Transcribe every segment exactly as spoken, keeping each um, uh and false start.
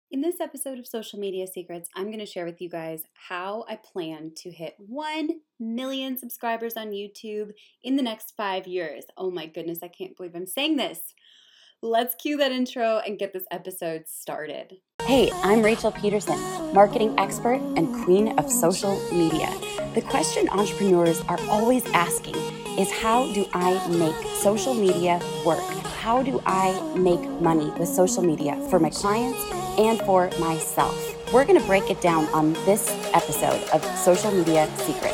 In this episode of Social Media Secrets, I'm going to share with you guys how I plan to hit one million subscribers on YouTube in the next five years. Oh my goodness, I can't believe I'm saying this. Let's cue that intro and get this episode started. Hey, I'm Rachel Peterson, marketing expert and queen of social media. The question entrepreneurs are always asking is, how do I make social media work? How do I make money with social media for my clients and for myself? We're going to break it down on this episode of Social Media Secrets.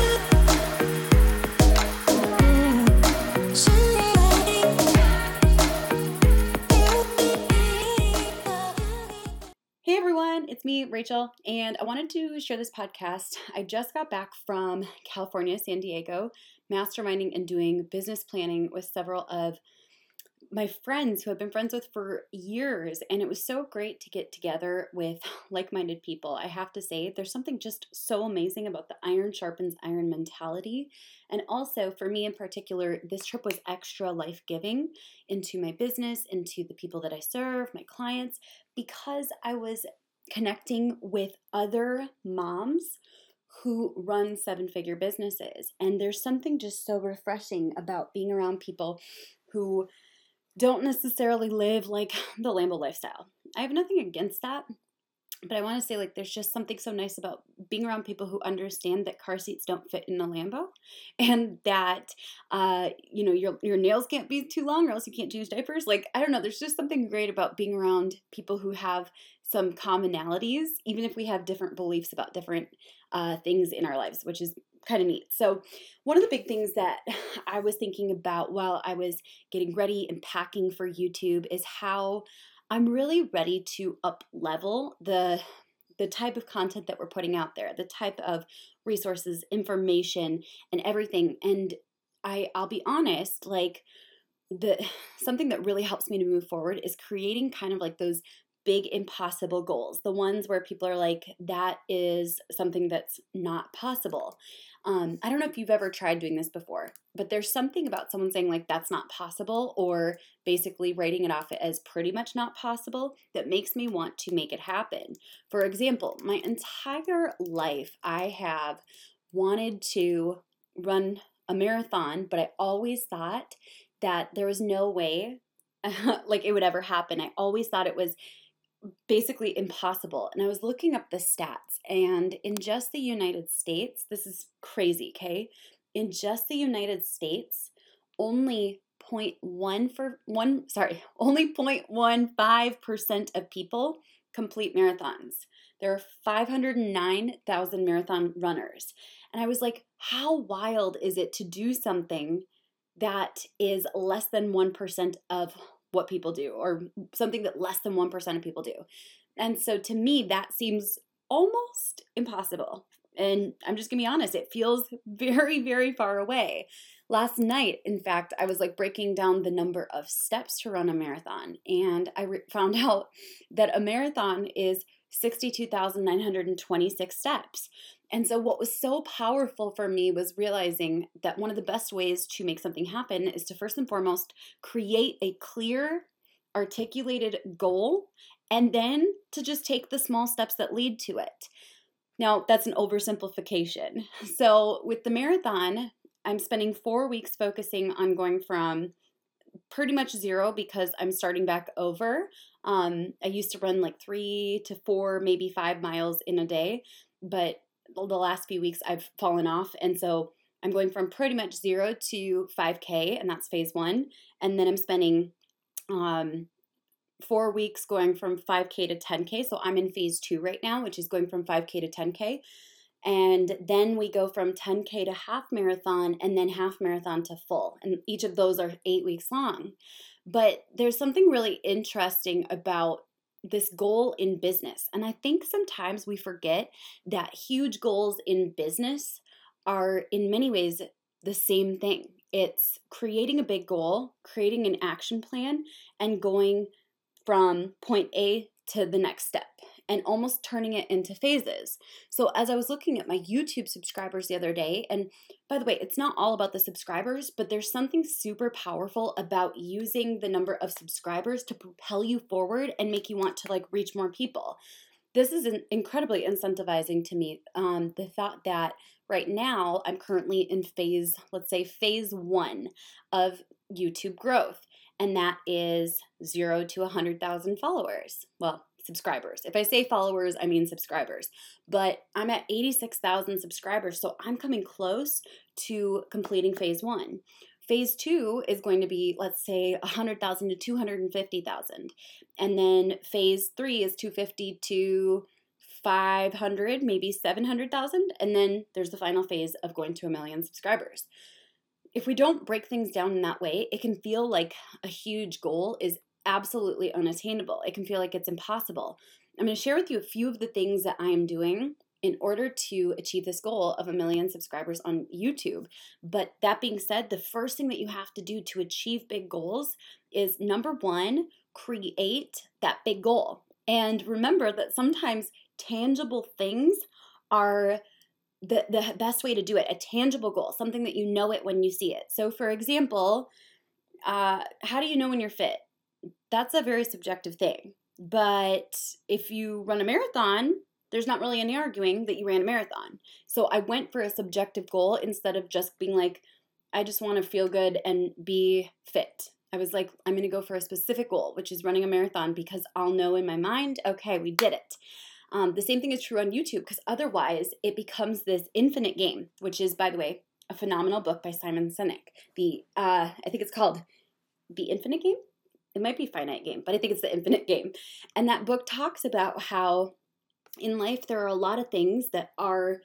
Hey everyone, it's me, Rachel, and I wanted to share this podcast. I just got back from California, San Diego, masterminding and doing business planning with several of my friends who I've been friends with for years, and it was so great to get together with like-minded people. I have to say, there's something just so amazing about the iron sharpens iron mentality. And also, for me in particular, this trip was extra life-giving into my business, into the people that I serve, my clients, because I was connecting with other moms who run seven-figure businesses. And there's something just so refreshing about being around people who don't necessarily live like the Lambo lifestyle. I have nothing against that, but I want to say, like, there's just something so nice about being around people who understand that car seats don't fit in a Lambo, and that uh, you know your your nails can't be too long, or else you can't change diapers. Like, I don't know. There's just something great about being around people who have some commonalities, even if we have different beliefs about different uh, things in our lives, which is kind of neat. So one of the big things that I was thinking about while I was getting ready and packing for YouTube is how I'm really ready to up level the the type of content that we're putting out there, the type of resources, information, and everything. And I I'll be honest, like the something that really helps me to move forward is creating kind of like those big impossible goals, the ones where people are like, that is something that's not possible. Um, I don't know if you've ever tried doing this before, but there's something about someone saying like, that's not possible, or basically writing it off as pretty much not possible, that makes me want to make it happen. For example, my entire life, I have wanted to run a marathon, but I always thought that there was no way like it would ever happen. I always thought it was basically impossible. And I was looking up the stats, and in just the United States, this is crazy, okay? In just the United States, only zero point one for one, sorry, only zero point one five percent of people complete marathons. There are five hundred nine thousand marathon runners. And I was like, how wild is it to do something that is less than one percent of what people do, or something that less than one percent of people do. And so to me, that seems almost impossible. And I'm just gonna be honest, it feels very, very far away. Last night, in fact, I was like breaking down the number of steps to run a marathon, and I re- found out that a marathon is sixty-two thousand nine hundred twenty-six steps. And so what was so powerful for me was realizing that one of the best ways to make something happen is to first and foremost create a clear, articulated goal, and then to just take the small steps that lead to it. Now, that's an oversimplification. So with the marathon, I'm spending four weeks focusing on going from pretty much zero, because I'm starting back over. Um, I used to run like three to four, maybe five miles in a day, but the last few weeks I've fallen off. And so I'm going from pretty much zero to five K, and that's phase one. And then I'm spending um, four weeks going from five K to ten K. So I'm in phase two right now, which is going from five K to ten K. And then we go from ten K to half marathon, and then half marathon to full. And each of those are eight weeks long. But there's something really interesting about this goal in business. And I think sometimes we forget that huge goals in business are in many ways the same thing. It's creating a big goal, creating an action plan, and going from point A to the next step. and almost turning it into phases. So as I was looking at my YouTube subscribers the other day, and by the way, it's not all about the subscribers, but there's something super powerful about using the number of subscribers to propel you forward and make you want to like reach more people. This is an incredibly incentivizing to me. Um, the thought that right now I'm currently in phase, let's say phase one of YouTube growth, and that is zero to one hundred thousand followers. Well, subscribers. If I say followers, I mean subscribers. But I'm at eighty-six thousand subscribers, so I'm coming close to completing phase one. Phase two is going to be, let's say, one hundred thousand to two hundred fifty thousand. And then phase three is two hundred fifty to five hundred, maybe seven hundred thousand. And then there's the final phase of going to a million subscribers. If we don't break things down in that way, it can feel like a huge goal is absolutely unattainable. It can feel like it's impossible. I'm going to share with you a few of the things that I am doing in order to achieve this goal of a million subscribers on YouTube. But that being said, the first thing that you have to do to achieve big goals is, number one, create that big goal. And remember that sometimes tangible things are the, the best way to do it, a tangible goal, something that you know it when you see it. So for example, uh, how do you know when you're fit? That's a very subjective thing. But if you run a marathon, there's not really any arguing that you ran a marathon. So I went for a subjective goal instead of just being like, I just want to feel good and be fit. I was like, I'm going to go for a specific goal, which is running a marathon, because I'll know in my mind, okay, we did it. Um, the same thing is true on YouTube, because otherwise it becomes this infinite game, which is, by the way, a phenomenal book by Simon Sinek. The uh, I think it's called The Infinite Game. It might be Finite Game, but I think it's The Infinite Game. And that book talks about how in life, there are a lot of things that are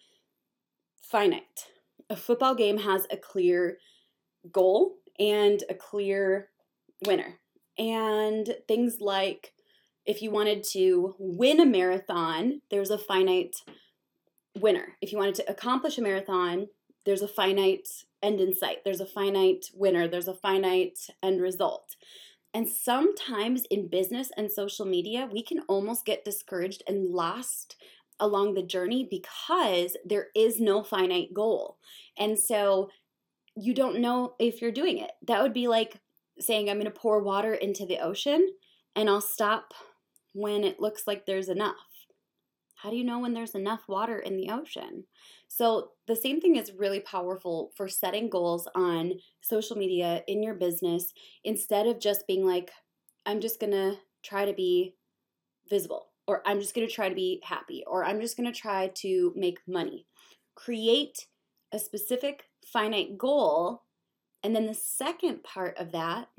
finite. A football game has a clear goal and a clear winner. And things like if you wanted to win a marathon, there's a finite winner. If you wanted to accomplish a marathon, there's a finite end in sight. There's a finite winner. There's a finite end result. And sometimes in business and social media, we can almost get discouraged and lost along the journey because there is no finite goal. And so you don't know if you're doing it. That would be like saying, I'm going to pour water into the ocean and I'll stop when it looks like there's enough. How do you know when there's enough water in the ocean? So the same thing is really powerful for setting goals on social media, in your business, instead of just being like, I'm just going to try to be visible, or I'm just going to try to be happy, or I'm just going to try to make money. Create a specific finite goal. And then the second part of that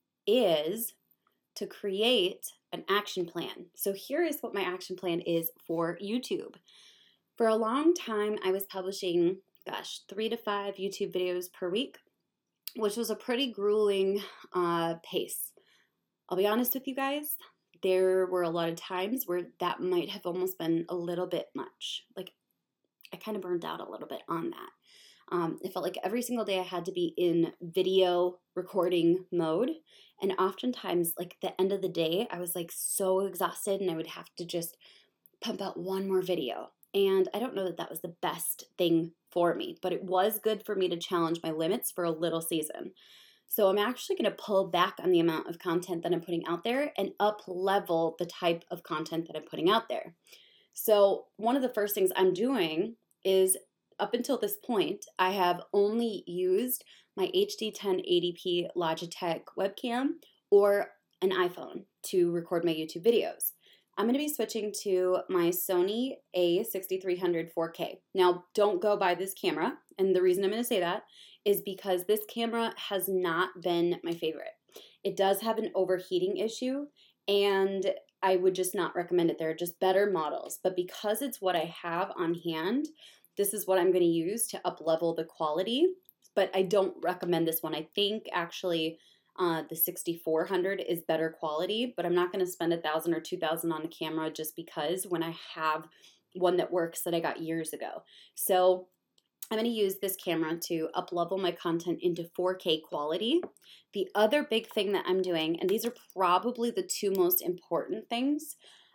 is to create an action plan. So here is what my action plan is for YouTube. For a long time, I was publishing, gosh, three to five YouTube videos per week, which was a pretty grueling uh, pace. I'll be honest with you guys, there were a lot of times where that might have almost been a little bit much. Like, I kind of burned out a little bit on that. Um, it felt like every single day I had to be in video recording mode. And oftentimes, like the end of the day, I was like so exhausted and I would have to just pump out one more video. And I don't know that that was the best thing for me, but it was good for me to challenge my limits for a little season. So I'm actually going to pull back on the amount of content that I'm putting out there and up level the type of content that I'm putting out there. So one of the first things I'm doing is, up until this point, I have only used my H D ten eighty p Logitech webcam or an iPhone to record my YouTube videos. I'm going to be switching to my Sony A sixty-three hundred four K. Now, don't go buy this camera, and the reason I'm going to say that is because this camera has not been my favorite. It does have an overheating issue, and I would just not recommend it. There are just better models, but because it's what I have on hand, this is what I'm going to use to up-level the quality, but I don't recommend this one. I think actually uh, the sixty-four hundred is better quality, but I'm not going to spend one thousand dollars or two thousand dollars on a camera just because when I have one that works that I got years ago. So I'm going to use this camera to up-level my content into four K quality. The other big thing that I'm doing, and these are probably the two most important things,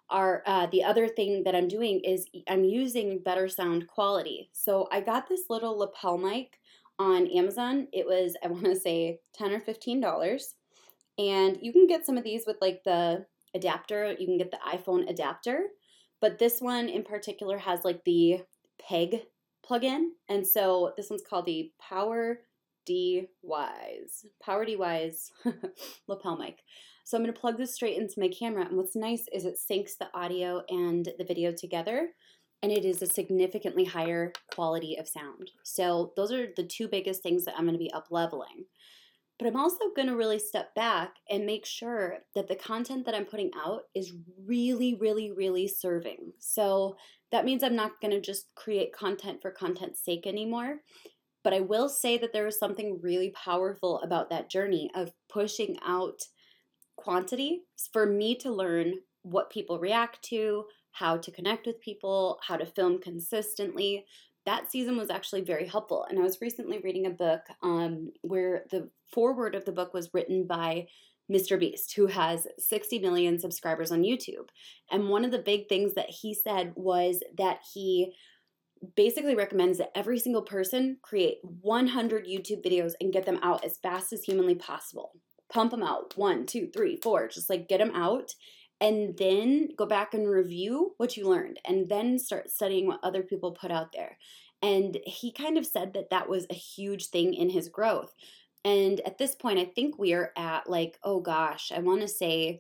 Are uh, the other thing that I'm doing is I'm using better sound quality. So I got this little lapel mic on Amazon. It was, I want to say, ten or fifteen dollars. And you can get some of these with like the adapter. You can get the iPhone adapter. But this one in particular has like the peg plug-in. And so this one's called the Power D Wise. Power D Wise lapel mic. So I'm going to plug this straight into my camera. And what's nice is it syncs the audio and the video together. And it is a significantly higher quality of sound. So those are the two biggest things that I'm going to be up leveling. But I'm also going to really step back and make sure that the content that I'm putting out is really, really, really serving. So that means I'm not going to just create content for content's sake anymore. But I will say that there is something really powerful about that journey of pushing out quantity for me to learn what people react to, how to connect with people, how to film consistently. That season was actually very helpful. And I was recently reading a book um, where the foreword of the book was written by Mister Beast, who has sixty million subscribers on YouTube. And one of the big things that he said was that he basically recommends that every single person create one hundred YouTube videos and get them out as fast as humanly possible. Pump them out, one, two, three, four, just like get them out. And then go back and review what you learned and then start studying what other people put out there. And he kind of said that that was a huge thing in his growth. And at this point, I think we are at like, oh gosh, I want to say,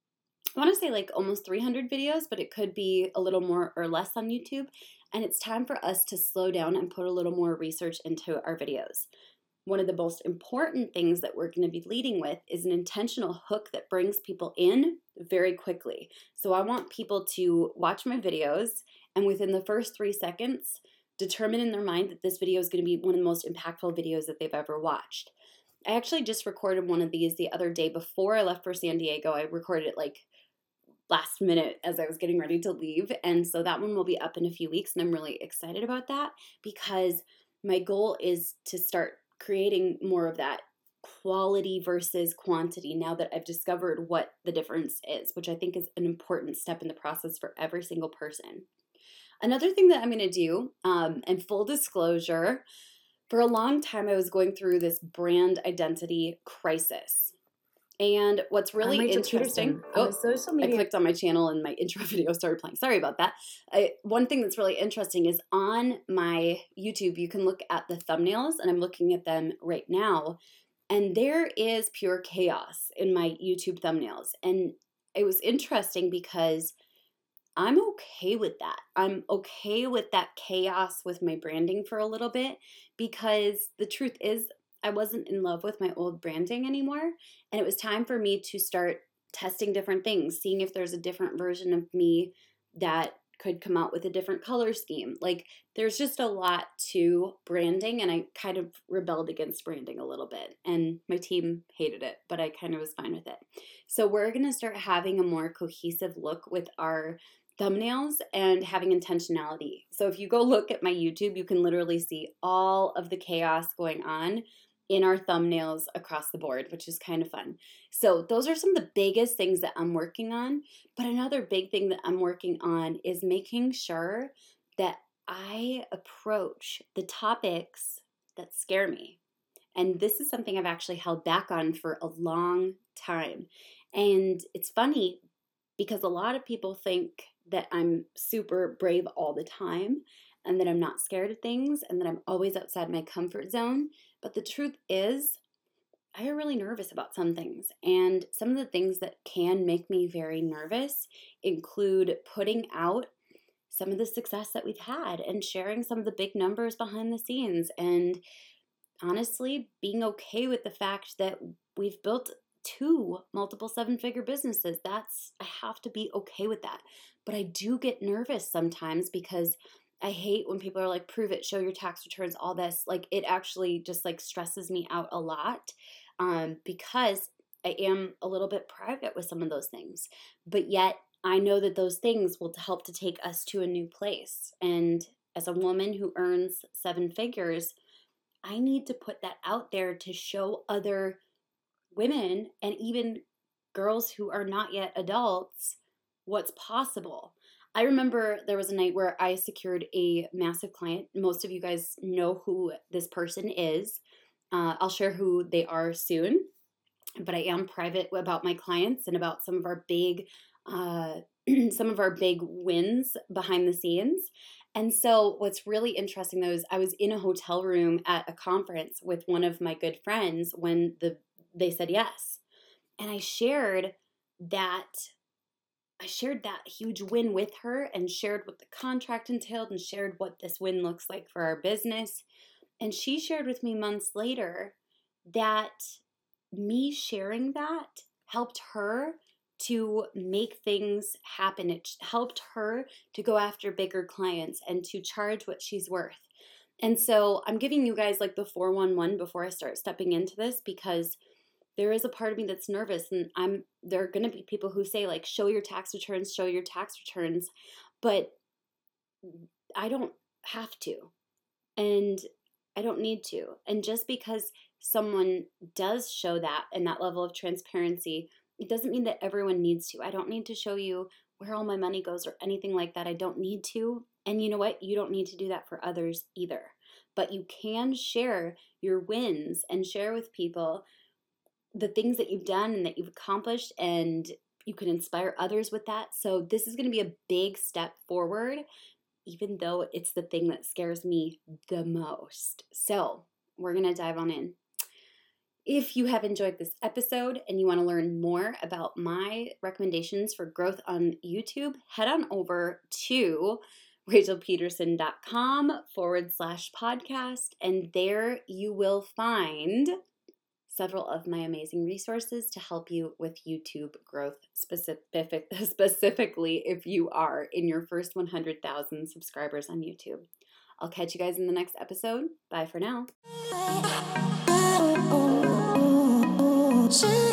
I want to say like almost three hundred videos, but it could be a little more or less on YouTube. And it's time for us to slow down and put a little more research into our videos. One of the most important things that we're going to be leading with is an intentional hook that brings people in very quickly. So I want people to watch my videos and within the first three seconds, determine in their mind that this video is going to be one of the most impactful videos that they've ever watched. I actually just recorded one of these the other day before I left for San Diego. I recorded it like last minute as I was getting ready to leave. And so that one will be up in a few weeks. And I'm really excited about that because my goal is to start creating more of that quality versus quantity now that I've discovered what the difference is, which I think is an important step in the process for every single person. Another thing that I'm going to do, um, and full disclosure, for a long time I was going through this brand identity crisis. And what's really Rachel interesting, Peterson, oh, social media. I clicked on my channel and my intro video started playing. Sorry about that. I, one thing that's really interesting is on my YouTube, you can look at the thumbnails, and I'm looking at them right now. And there is pure chaos in my YouTube thumbnails. And it was interesting because I'm okay with that. I'm okay with that chaos with my branding for a little bit because the truth is I wasn't in love with my old branding anymore. And it was time for me to start testing different things, seeing if there's a different version of me that could come out with a different color scheme. Like there's just a lot to branding, and I kind of rebelled against branding a little bit, and my team hated it, but I kind of was fine with it. So we're going to start having a more cohesive look with our thumbnails and having intentionality. So if you go look at my YouTube, you can literally see all of the chaos going on in our thumbnails across the board, which is kind of fun. So those are some of the biggest things that I'm working on. But another big thing that I'm working on is making sure that I approach the topics that scare me. And this is something I've actually held back on for a long time. And it's funny because a lot of people think that I'm super brave all the time and that I'm not scared of things and that I'm always outside my comfort zone. But the truth is, I get really nervous about some things. And some of the things that can make me very nervous include putting out some of the success that we've had and sharing some of the big numbers behind the scenes. And honestly, being okay with the fact that we've built two multiple seven-figure businesses. That's, I have to be okay with that. But I do get nervous sometimes because I hate when people are like, prove it, show your tax returns, all this. Like it actually just like stresses me out a lot um, because I am a little bit private with some of those things. But yet I know that those things will help to take us to a new place. And as a woman who earns seven figures, I need to put that out there to show other women and even girls who are not yet adults what's possible. I remember there was a night where I secured a massive client. Most of you guys know who this person is. Uh, I'll share who they are soon, but I am private about my clients and about some of our big, uh, some of our big wins behind the scenes. And so what's really interesting though is I was in a hotel room at a conference with one of my good friends when the they said yes. And I shared that I shared that huge win with her and shared what the contract entailed and shared what this win looks like for our business. And she shared with me months later that me sharing that helped her to make things happen. It helped her to go after bigger clients and to charge what she's worth. And so I'm giving you guys like the four one one before I start stepping into this, because there is a part of me that's nervous, and I'm there are going to be people who say like, show your tax returns, show your tax returns, but I don't have to, and I don't need to. And just because someone does show that and that level of transparency, it doesn't mean that everyone needs to. I don't need to show you where all my money goes or anything like that. I don't need to. And you know what? You don't need to do that for others either. But you can share your wins and share with people the things that you've done and that you've accomplished, and you can inspire others with that. So this is going to be a big step forward, even though it's the thing that scares me the most. So we're going to dive on in. If you have enjoyed this episode and you want to learn more about my recommendations for growth on YouTube, head on over to rachelpeterson.com forward slash podcast, and there you will find several of my amazing resources to help you with YouTube growth, specific, specifically if you are in your first one hundred thousand subscribers on YouTube. I'll catch you guys in the next episode. Bye for now.